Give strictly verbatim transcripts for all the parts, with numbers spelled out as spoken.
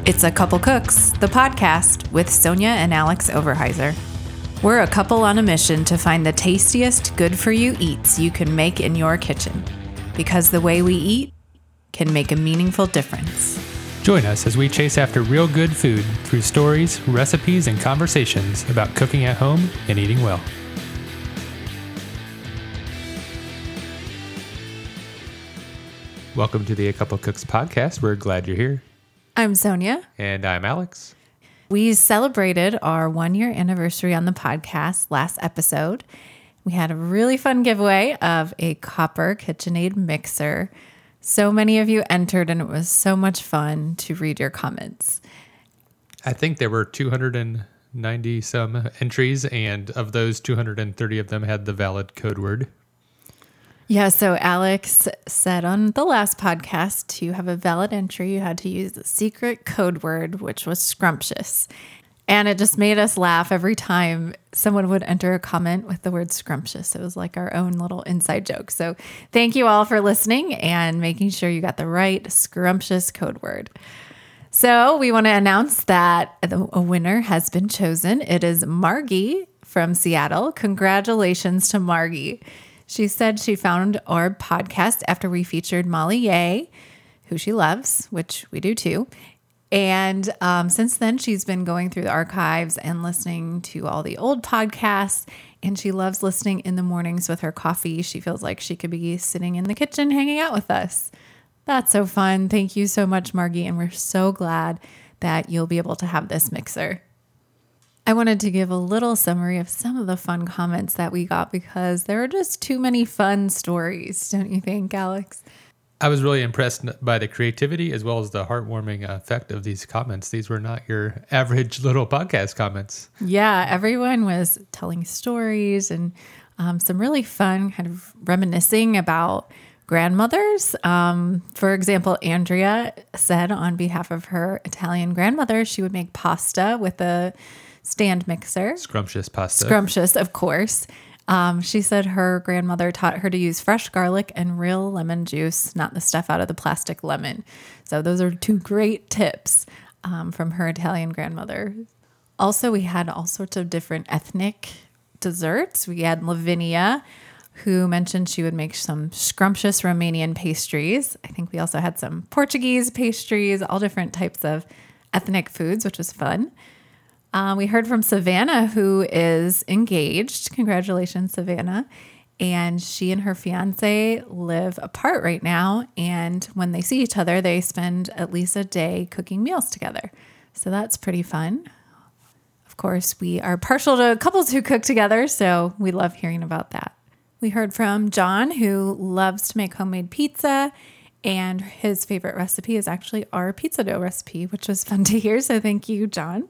It's A Couple Cooks, the podcast with Sonia and Alex Overheiser. We're a couple on a mission to find the tastiest good-for-you eats you can make in your kitchen, because the way we eat can make a meaningful difference. Join us as we chase after real good food through stories, recipes, and conversations about cooking at home and eating well. Welcome to the A Couple Cooks podcast. We're glad you're here. I'm Sonia. And I'm Alex. We celebrated our one-year anniversary on the podcast last episode. We had a really fun giveaway of a copper KitchenAid mixer. So many of you entered, and it was so much fun to read your comments. I think there were two hundred ninety some entries, and of those, two hundred thirty of them had the valid code word. Yeah, so Alex said on the last podcast, to have a valid entry, you had to use the secret code word, which was scrumptious. And it just made us laugh every time someone would enter a comment with the word scrumptious. It was like our own little inside joke. So thank you all for listening and making sure you got the right scrumptious code word. So we want to announce that a winner has been chosen. It is Margie from Seattle. Congratulations to Margie. She said she found our podcast after we featured Molly Yeh, who she loves, which we do too. And um, since then, she's been going through the archives and listening to all the old podcasts. And she loves listening in the mornings with her coffee. She feels like she could be sitting in the kitchen hanging out with us. That's so fun. Thank you so much, Margie. And we're so glad that you'll be able to have this mixer. I wanted to give a little summary of some of the fun comments that we got because there are just too many fun stories, don't you think, Alex? I was really impressed by the creativity as well as the heartwarming effect of these comments. These were not your average little podcast comments. Yeah, everyone was telling stories and um, some really fun kind of reminiscing about grandmothers. Um, for example, Andrea said on behalf of her Italian grandmother, she would make pasta with a stand mixer. Scrumptious pasta. Scrumptious, of course. Um, she said her grandmother taught her to use fresh garlic and real lemon juice, not the stuff out of the plastic lemon. So those are two great tips um, from her Italian grandmother. Also, we had all sorts of different ethnic desserts. We had Lavinia, who mentioned she would make some scrumptious Romanian pastries. I think we also had some Portuguese pastries, all different types of ethnic foods, which was fun. Uh, we heard from Savannah, who is engaged. Congratulations, Savannah. And she and her fiance live apart right now. And when they see each other, they spend at least a day cooking meals together. So that's pretty fun. Of course, we are partial to couples who cook together, so we love hearing about that. We heard from John, who loves to make homemade pizza. And his favorite recipe is actually our pizza dough recipe, which was fun to hear. So thank you, John.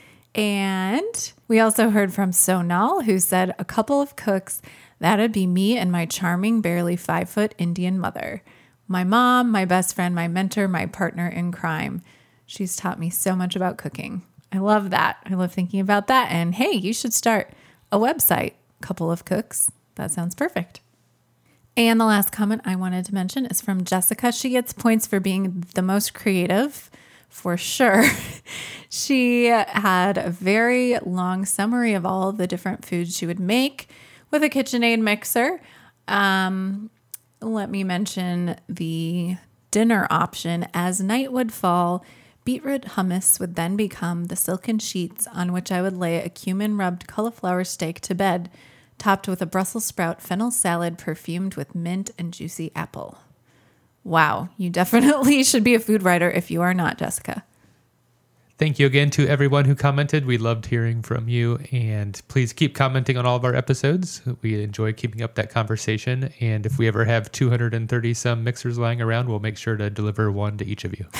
And we also heard from Sonal, who said, a couple of cooks, that'd be me and my charming, barely five-foot Indian mother. My mom, my best friend, my mentor, my partner in crime. She's taught me so much about cooking. I love that. I love thinking about that. And hey, you should start a website, Couple of Cooks. That sounds perfect. And the last comment I wanted to mention is from Jessica. She gets points for being the most creative. For sure. She had a very long summary of all of the different foods she would make with a KitchenAid mixer. Um, let me mention the dinner option. As night would fall, beetroot hummus would then become the silken sheets on which I would lay a cumin-rubbed cauliflower steak to bed, topped with a Brussels sprout fennel salad perfumed with mint and juicy apple. Wow, you definitely should be a food writer if you are not, Jessica. Thank you again to everyone who commented. We loved hearing from you, and please keep commenting on all of our episodes. We enjoy keeping up that conversation, and if we ever have two hundred thirty some mixers lying around, we'll make sure to deliver one to each of you.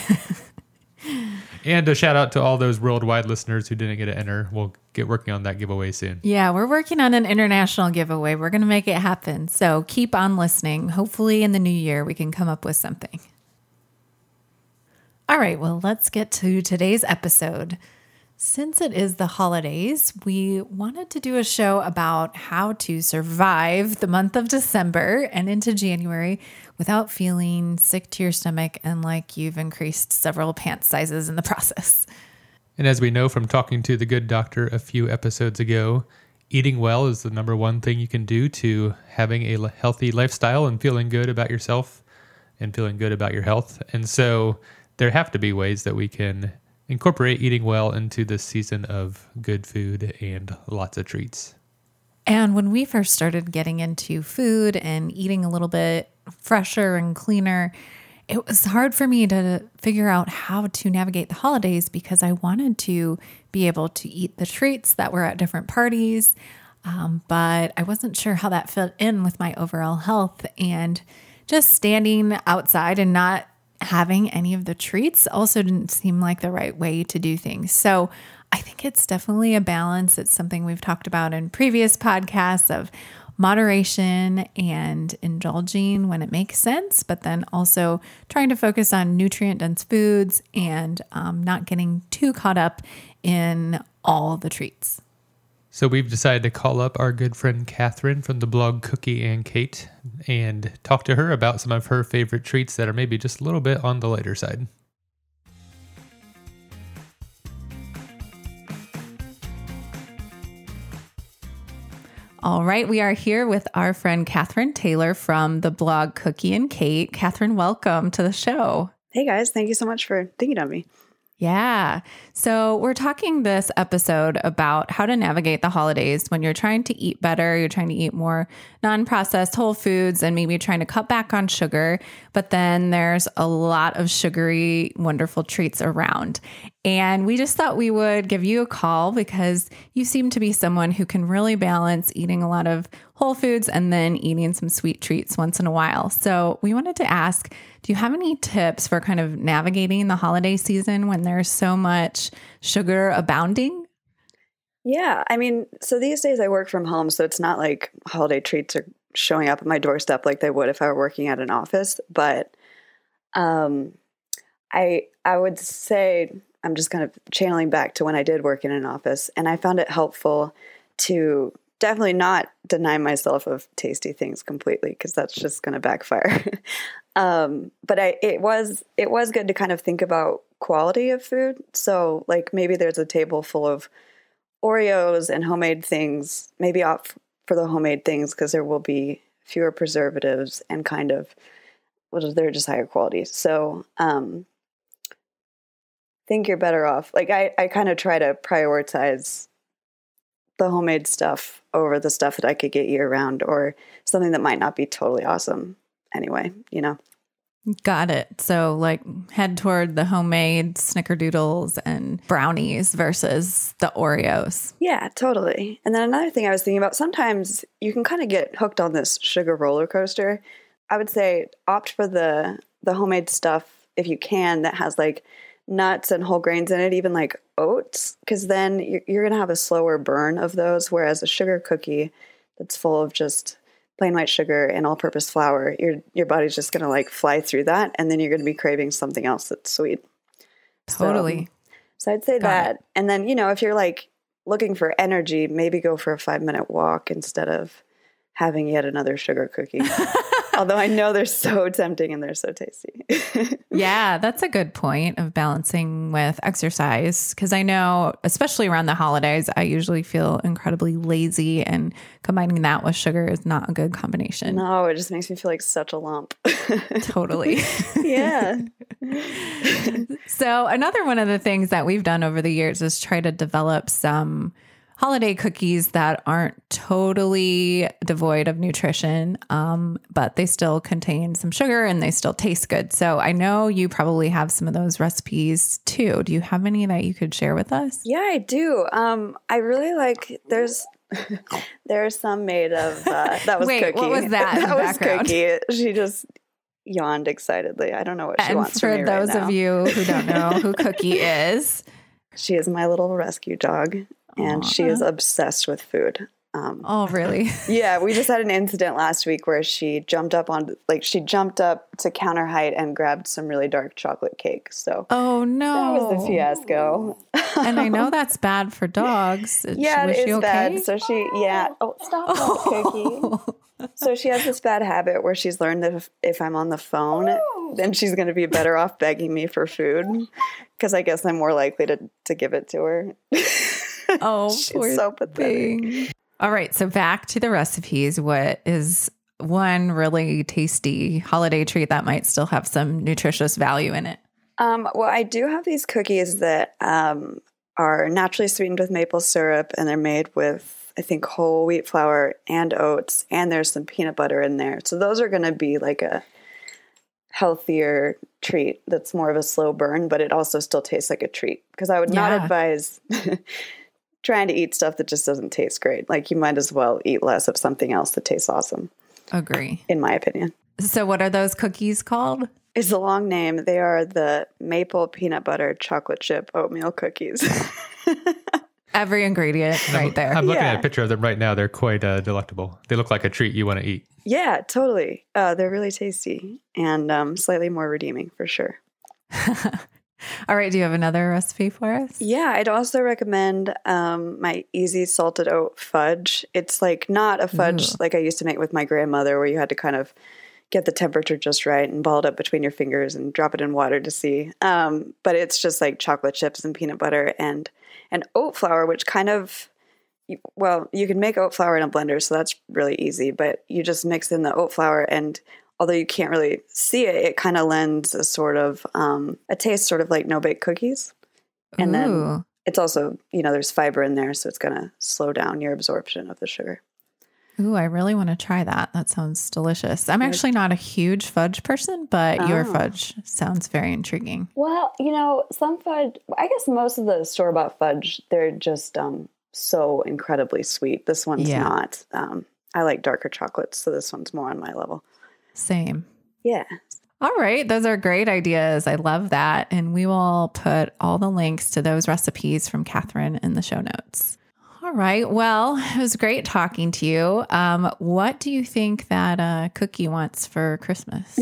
And a shout out to all those worldwide listeners who didn't get to enter. We'll get working on that giveaway soon. Yeah, we're working on an international giveaway. We're going to make it happen. So keep on listening. Hopefully in the new year, we can come up with something. All right, well, let's get to today's episode. Since it is the holidays, we wanted to do a show about how to survive the month of December and into January without feeling sick to your stomach and like you've increased several pant sizes in the process. And as we know from talking to the good doctor a few episodes ago, eating well is the number one thing you can do to having a healthy lifestyle and feeling good about yourself and feeling good about your health. And so there have to be ways that we can incorporate eating well into this season of good food and lots of treats. And when we first started getting into food and eating a little bit fresher and cleaner, it was hard for me to figure out how to navigate the holidays because I wanted to be able to eat the treats that were at different parties, um, but I wasn't sure how that fit in with my overall health. And just standing outside and not having any of the treats also didn't seem like the right way to do things. So I think it's definitely a balance. It's something we've talked about in previous podcasts of moderation and indulging when it makes sense, but then also trying to focus on nutrient-dense foods and um, not getting too caught up in all the treats. So we've decided to call up our good friend Catherine from the blog Cookie and Kate and talk to her about some of her favorite treats that are maybe just a little bit on the lighter side. All right, we are here with our friend Catherine Taylor from the blog Cookie and Kate. Catherine, welcome to the show. Hey guys, thank you so much for thinking of me. Yeah. So we're talking this episode about how to navigate the holidays when you're trying to eat better, you're trying to eat more non-processed whole foods and maybe trying to cut back on sugar, but then there's a lot of sugary, wonderful treats around. And we just thought we would give you a call because you seem to be someone who can really balance eating a lot of whole foods and then eating some sweet treats once in a while. So we wanted to ask, do you have any tips for kind of navigating the holiday season when there's so much sugar abounding? Yeah, I mean, so these days I work from home, so it's not like holiday treats are showing up at my doorstep like they would if I were working at an office. But um, I I would say, I'm just kind of channeling back to when I did work in an office, and I found it helpful to definitely not deny myself of tasty things completely because that's just going to backfire. um, but I it was it was good to kind of think about quality of food. So like maybe there's a table full of Oreos and homemade things, maybe opt for the homemade things because there will be fewer preservatives and kind of, well, they're just higher quality. So um, think you're better off. Like I, I kind of try to prioritize the homemade stuff over the stuff that I could get year round or something that might not be totally awesome anyway, you know? Got it. So like head toward the homemade snickerdoodles and brownies versus the Oreos. Yeah, totally. And then another thing I was thinking about, sometimes you can kind of get hooked on this sugar roller coaster. I would say opt for the the homemade stuff if you can that has like nuts and whole grains in it, even like oats, because then you're, you're going to have a slower burn of those. Whereas a sugar cookie that's full of just plain white sugar and all-purpose flour, your your body's just going to like fly through that, and then you're going to be craving something else that's sweet. Totally. So, so I'd say Got that. it. And then, you know, if you're like looking for energy, maybe go for a five-minute walk instead of having yet another sugar cookie. Although I know they're so tempting and they're so tasty. Yeah, that's a good point of balancing with exercise. Because I know, especially around the holidays, I usually feel incredibly lazy, and combining that with sugar is not a good combination. No, it just makes me feel like such a lump. Totally. Yeah. So another one of the things that we've done over the years is try to develop some holiday cookies that aren't totally devoid of nutrition, um, but they still contain some sugar and they still taste good. So I know you probably have some of those recipes too. Do you have any that you could share with us? Yeah, I do. Um, I really like, there's there's some made of, uh, that was Wait, Cookie. what was that in That the was background? Cookie. She just yawned excitedly. I don't know what she And wants for from me those right now. of you who don't know who Cookie is, She is my little rescue dog, and Aw. she is obsessed with food. Um, Oh, really? yeah, we just had an incident last week where she jumped up on, like, she jumped up to counter height and grabbed some really dark chocolate cake. So Oh, no. that was a fiasco. And I know that's bad for dogs. Yeah, Was it she is okay? bad. So she, yeah. Oh, stop, Cookie. So she has this bad habit where she's learned that if, if I'm on the phone, then she's going to be better off begging me for food because I guess I'm more likely to, to give it to her. Oh, She's poor so pathetic. thing. All right, so back to the recipes. What is one really tasty holiday treat that might still have some nutritious value in it? Um, well, I do have these cookies that um, are naturally sweetened with maple syrup, and they're made with, I think, whole wheat flour and oats, and there's some peanut butter in there. So those are going to be like a healthier treat that's more of a slow burn, but it also still tastes like a treat. Because I would not Yeah. advise trying to eat stuff that just doesn't taste great. Like, you might as well eat less of something else that tastes awesome, Agree. in my opinion. So what are those cookies called? It's a long name. They are the maple peanut butter chocolate chip oatmeal cookies. Every ingredient right there. I'm looking Yeah. at a picture of them right now. They're quite uh, delectable. They look like a treat you want to eat. Yeah, totally. Uh, they're really tasty and um, slightly more redeeming for sure. All right, do you have another recipe for us? Yeah, I'd also recommend um, my easy salted oat fudge. It's like not a fudge Ooh. like I used to make with my grandmother where you had to kind of get the temperature just right and ball it up between your fingers and drop it in water to see. Um, but it's just like chocolate chips and peanut butter and, and oat flour, which kind of, well, you can make oat flour in a blender, so that's really easy. But you just mix in the oat flour, and although you can't really see it, it kind of lends a sort of, um, a taste sort of like no-bake cookies. And then Ooh. it's also, you know, there's fiber in there, so it's going to slow down your absorption of the sugar. Ooh, I really want to try that. That sounds delicious. I'm actually not a huge fudge person, but your Oh. fudge sounds very intriguing. Well, you know, some fudge, I guess most of the store-bought fudge, they're just um, so incredibly sweet. This one's Yeah. not. Um, I like darker chocolates, so this one's more on my level. Same. Yeah. All right. Those are great ideas. I love that. And we will put all the links to those recipes from Catherine in the show notes. All right. Well, it was great talking to you. Um, what do you think that uh, Cookie wants for Christmas?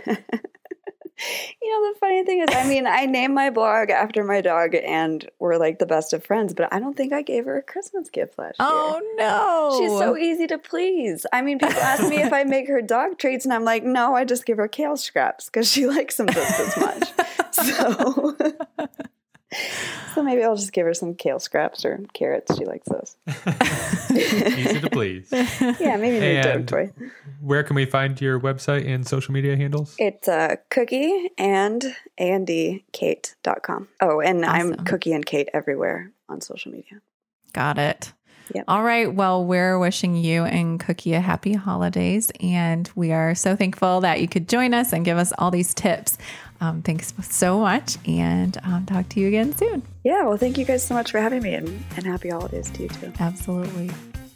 You know, the funny thing is, I mean, I named my blog after my dog and we're like the best of friends, but I don't think I gave her a Christmas gift last year. Oh, no. She's so easy to please. I mean, people ask me if I make her dog treats, and I'm like, no, I just give her kale scraps because she likes them just as much. So, so maybe I'll just give her some kale scraps or carrots. She likes those. Easy to please. Yeah, maybe a new dog And toy. where can we find your website and social media handles? It's uh, cookie and A and D Kate dot com. Oh, and Awesome. I'm Cookie and Kate everywhere on social media. Got it. Yep. All right. Well, we're wishing you and Cookie a happy holidays. And we are so thankful that you could join us and give us all these tips. Um, thanks so much. And um, talk to you again soon. Yeah, well, thank you guys so much for having me, and, and happy holidays to you too. Absolutely.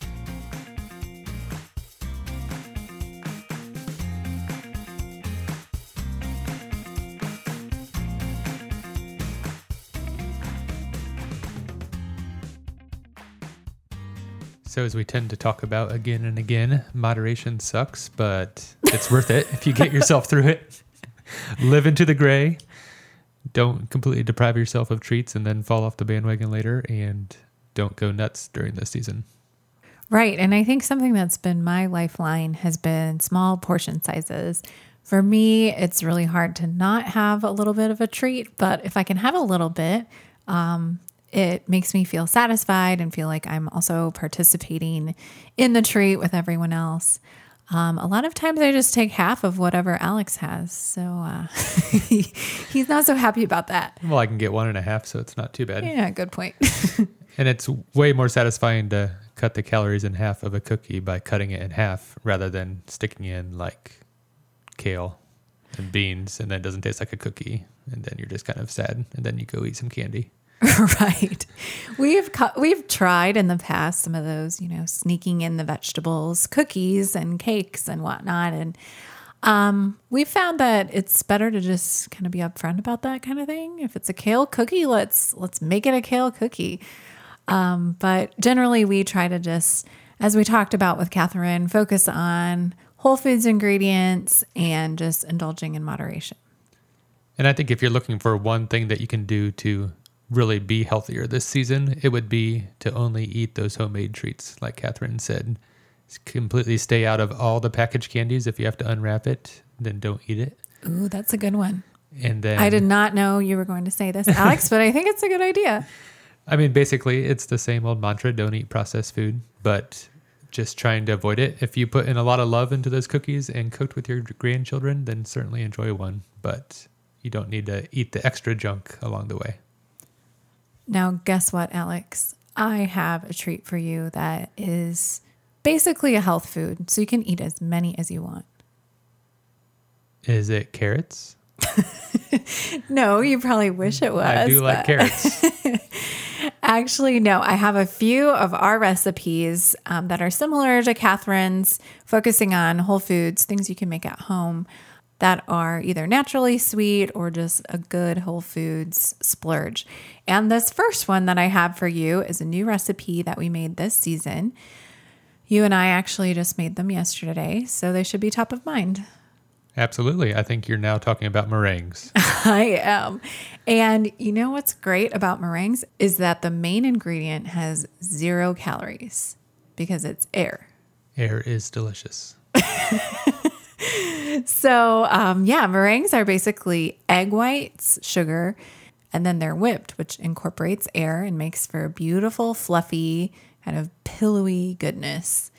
So, as we tend to talk about again and again, moderation sucks, but it's worth it if you get yourself through it. Live into the gray. Don't completely deprive yourself of treats and then fall off the bandwagon later. And don't go nuts during this season. Right. And I think something that's been my lifeline has been small portion sizes. For me, it's really hard to not have a little bit of a treat, but if I can have a little bit, um, it makes me feel satisfied and feel like I'm also participating in the treat with everyone else. Um, a lot of times I just take half of whatever Alex has. So uh, he, he's not so happy about that. Well, I can get one and a half, so it's not too bad. Yeah, good point. And it's way more satisfying to cut the calories in half of a cookie by cutting it in half rather than sticking in like kale and beans, and then it doesn't taste like a cookie. And then you're just kind of sad. And then you go eat some candy. Right. We've cu- we've tried in the past some of those, you know, sneaking in the vegetables, cookies and cakes and whatnot. And um, we found that it's better to just kind of be upfront about that kind of thing. If it's a kale cookie, let's let's make it a kale cookie. Um, but generally we try to just as we talked about with Catherine, focus on whole foods ingredients and just indulging in moderation. And I think if you're looking for one thing that you can do to really be healthier this season, it would be to only eat those homemade treats, like Catherine said. Completely stay out of all the packaged candies. If you have to unwrap it, then don't eat it. Ooh, that's a good one. And then I did not know you were going to say this, Alex, but I think it's a good idea. I mean, basically, it's the same old mantra, don't eat processed food, but just trying to avoid it. If you put in a lot of love into those cookies and cooked with your grandchildren, then certainly enjoy one, but you don't need to eat the extra junk along the way. Now, guess what, Alex? I have a treat for you that is basically a health food, so you can eat as many as you want. Is it carrots? No, you probably wish it was. I do like but- carrots. Actually, no, I have a few of our recipes um, that are similar to Catherine's, focusing on whole foods, things you can make at home that are either naturally sweet or just a good whole foods splurge. And this first one that I have for you is a new recipe that we made this season. You and I actually just made them yesterday, so they should be top of mind. Absolutely. I think you're now talking about meringues. I am. And you know what's great about meringues is that the main ingredient has zero calories because it's air. Air is delicious. So, um, yeah, meringues are basically egg whites, sugar, and then they're whipped, which incorporates air and makes for a beautiful, fluffy, kind of pillowy goodness.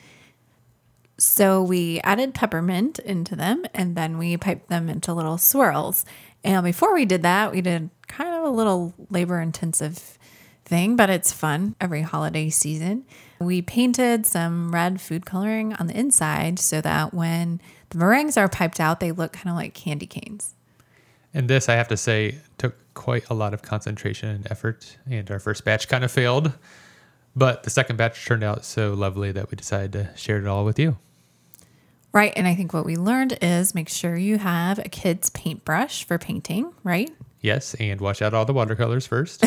So we added peppermint into them, and then we piped them into little swirls. And before we did that, we did kind of a little labor-intensive thing, but it's fun every holiday season. We painted some red food coloring on the inside so that when the meringues are piped out, they look kind of like candy canes. And this, I have to say, took quite a lot of concentration and effort, and our first batch kind of failed. But the second batch turned out so lovely that we decided to share it all with you. Right. And I think what we learned is make sure you have a kid's paintbrush for painting, right? Yes, and wash out all the watercolors first.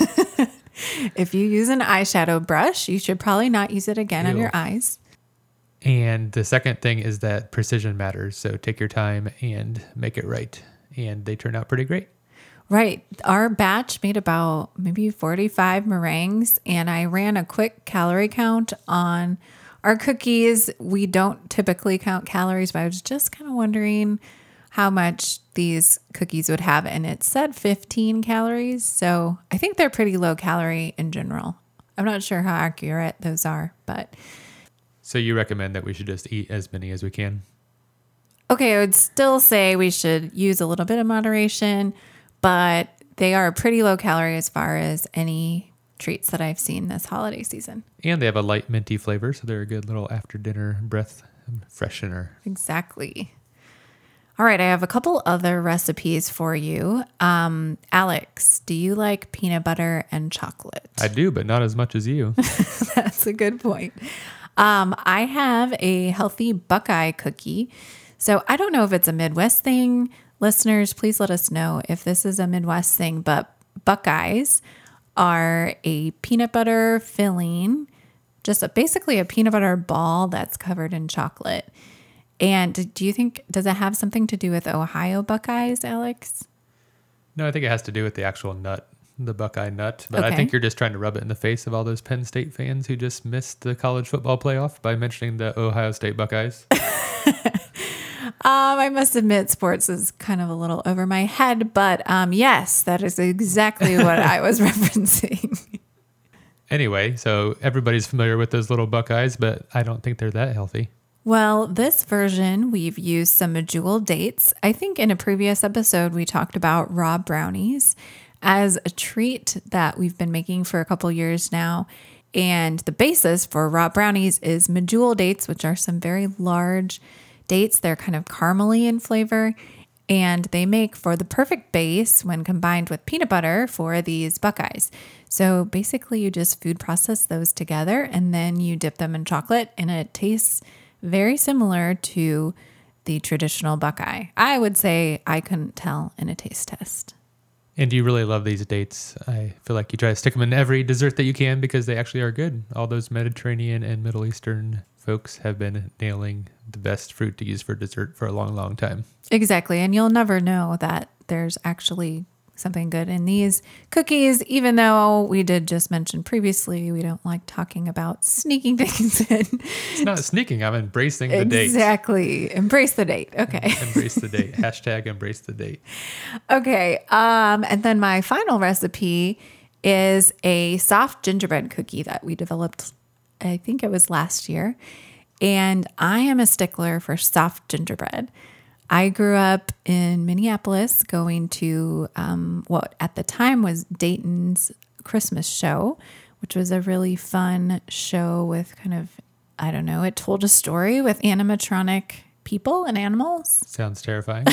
If you use an eyeshadow brush, you should probably not use it again on Ew. your eyes. And the second thing is that precision matters. So take your time and make it right. And they turn out pretty great. Right. Our batch made about maybe forty-five meringues, and I ran a quick calorie count on our cookies. We don't typically count calories, but I was just kind of wondering how much these cookies would have, and it said fifteen calories. So I think they're pretty low calorie in general. I'm not sure how accurate those are, but So you recommend that we should just eat as many as we can? okay, I would still say we should use a little bit of moderation, but they are pretty low calorie as far as any treats that I've seen this holiday season. And they have a light minty flavor, so they're a good little after dinner breath freshener. Exactly. All right, I have a couple other recipes for you. Um, Alex, do you like peanut butter and chocolate? I do, but not as much as you. That's a good point. Um, I have a healthy Buckeye cookie. So I don't know if it's a Midwest thing. Listeners, please let us know if this is a Midwest thing, but Buckeyes are a peanut butter filling, just a, basically a peanut butter ball that's covered in chocolate. And do you think, does it have something to do with Ohio Buckeyes, Alex? No, I think it has to do with the actual nut, the Buckeye nut. But Okay. I think you're just trying to rub it in the face of all those Penn State fans who just missed the college football playoff by mentioning the Ohio State Buckeyes. Um, I must admit, sports is kind of a little over my head, but um, yes, that is exactly what I was referencing. Anyway, so everybody's familiar with those little Buckeyes, but I don't think they're that healthy. Well, this version, we've used some Medjool dates. I think in a previous episode, we talked about raw brownies as a treat that we've been making for a couple years now. And the basis for raw brownies is Medjool dates, which are some very large dates. They're kind of caramely in flavor, and they make for the perfect base when combined with peanut butter for these Buckeyes. So basically, you just food process those together, and then you dip them in chocolate, and it tastes very similar to the traditional Buckeye. I would say I couldn't tell in a taste test. And you really love these dates. I feel like you try to stick them in every dessert that you can because they actually are good. All those Mediterranean and Middle Eastern folks have been nailing the best fruit to use for dessert for a long, long time. Exactly. And you'll never know that there's actually something good in these cookies, even though we did just mention previously we don't like talking about sneaking things in. It's not sneaking. I'm embracing the date. Exactly. Embrace the date. Okay. Embrace the date. Hashtag embrace the date. Okay. Um, and then my final recipe is a soft gingerbread cookie that we developed, I think it was last year. And I am a stickler for soft gingerbread. I grew up in Minneapolis going to um, what at the time was Dayton's Christmas show, which was a really fun show with kind of, I don't know, it told a story with animatronic people and animals. Sounds terrifying.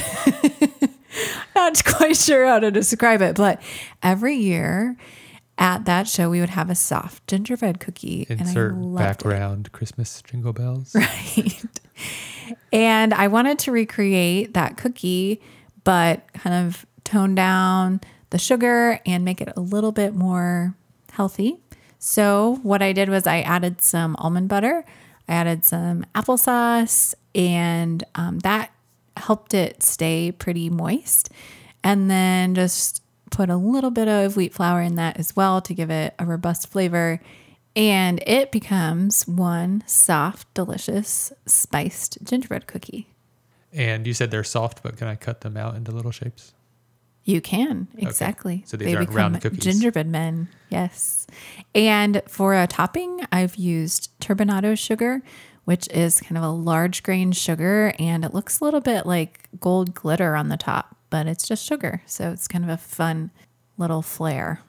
Not quite sure how to describe it, but every year at that show, we would have a soft gingerbread cookie. Insert and I loved background it. Christmas jingle bells. Right. And I wanted to recreate that cookie, but kind of tone down the sugar and make it a little bit more healthy. So what I did was I added some almond butter, I added some applesauce, and um, that helped it stay pretty moist. And then just put a little bit of wheat flour in that as well to give it a robust flavor. And it becomes one soft, delicious, spiced gingerbread cookie. And you said they're soft, but can I cut them out into little shapes? You can, exactly. Okay. So these aren't round cookies. Gingerbread men, yes. And for a topping, I've used turbinado sugar, which is kind of a large grain sugar, and it looks a little bit like gold glitter on the top, but it's just sugar. So it's kind of a fun little flair.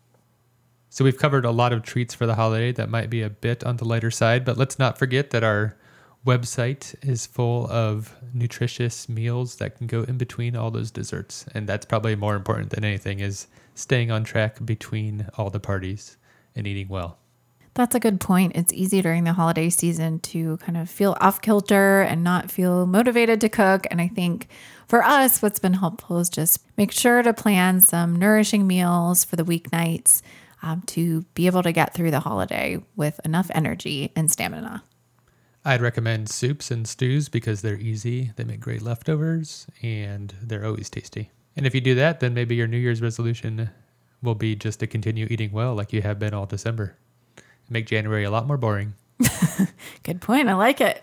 So we've covered a lot of treats for the holiday that might be a bit on the lighter side, but let's not forget that our website is full of nutritious meals that can go in between all those desserts. And that's probably more important than anything, is staying on track between all the parties and eating well. That's a good point. It's easy during the holiday season to kind of feel off kilter and not feel motivated to cook. And I think for us, what's been helpful is just make sure to plan some nourishing meals for the weeknights um, to be able to get through the holiday with enough energy and stamina. I'd recommend soups and stews because they're easy, they make great leftovers, and they're always tasty. And if you do that, then maybe your New Year's resolution will be just to continue eating well like you have been all December. Make January a lot more boring. Good point. I like it.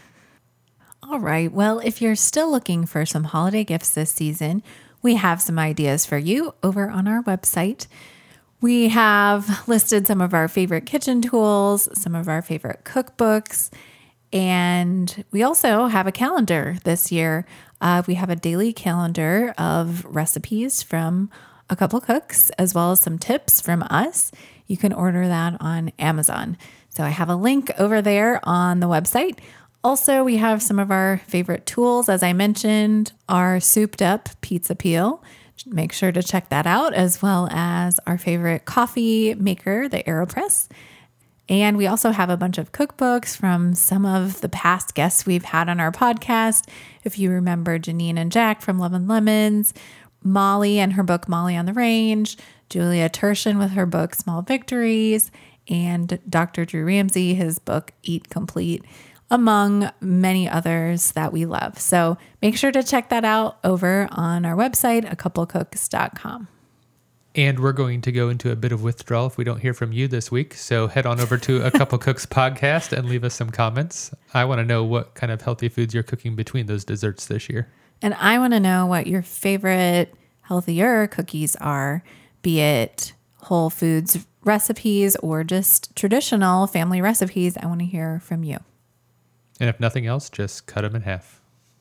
All right. Well, if you're still looking for some holiday gifts this season, we have some ideas for you over on our website. We have listed some of our favorite kitchen tools, some of our favorite cookbooks, and we also have a calendar this year. Uh, we have a daily calendar of recipes from a couple cooks, as well as some tips from us. You can order that on Amazon. So I have a link over there on the website. Also, we have some of our favorite tools. As I mentioned, our souped up pizza peel. Make sure to check that out, as well as our favorite coffee maker, the AeroPress. And we also have a bunch of cookbooks from some of the past guests we've had on our podcast. If you remember Janine and Jack from Love and Lemons, Molly and her book, Molly on the Range, Julia Turshen with her book, Small Victories, and Doctor Drew Ramsey, his book, Eat Complete, among many others that we love. So make sure to check that out over on our website, a couple cooks dot com. And we're going to go into a bit of withdrawal if we don't hear from you this week. So head on over to A Couple Cooks podcast and leave us some comments. I want to know what kind of healthy foods you're cooking between those desserts this year. And I want to know what your favorite healthier cookies are, be it Whole Foods recipes or just traditional family recipes. I want to hear from you. And if nothing else, just cut them in half.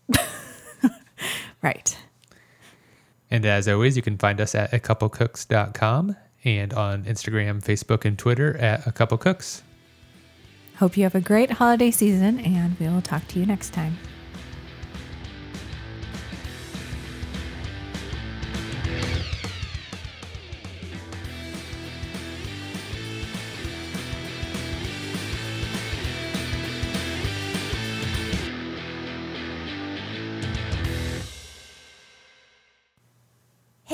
Right. And as always, you can find us at a couple cooks dot com and on Instagram, Facebook, and Twitter at A Couple Cooks. Hope you have a great holiday season, and we will talk to you next time.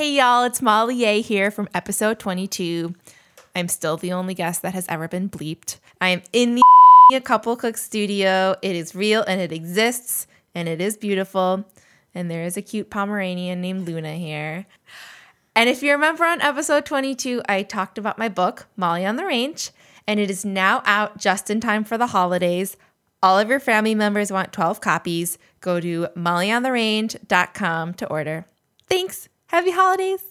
Hey y'all, it's Molly A here from episode twenty-two. I'm still the only guest that has ever been bleeped. I am in the A Couple Cook studio. It is real and it exists and it is beautiful. And there is a cute Pomeranian named Luna here. And if you remember on episode twenty-two, I talked about my book, Molly on the Range, and it is now out just in time for the holidays. All of your family members want twelve copies. Go to molly on the range dot com to order. Thanks. Happy holidays.